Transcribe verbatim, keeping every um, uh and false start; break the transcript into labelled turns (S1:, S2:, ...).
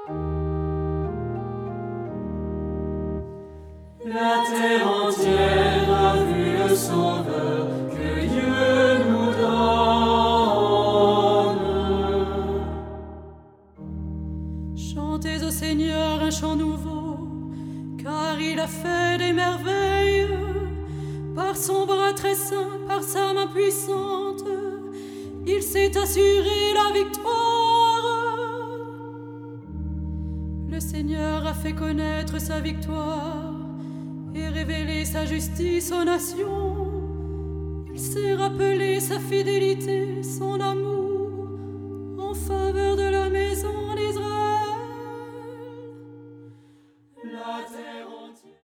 S1: La terre entière a vu le Sauveur que Dieu nous donne.
S2: Chantez au Seigneur un chant nouveau, car il a fait des merveilles. Par son bras très saint, par sa main puissante, il s'est assuré la victoire. Le Seigneur a fait connaître sa victoire et révélé sa justice aux nations. Il s'est rappelé sa fidélité, son amour en faveur de la maison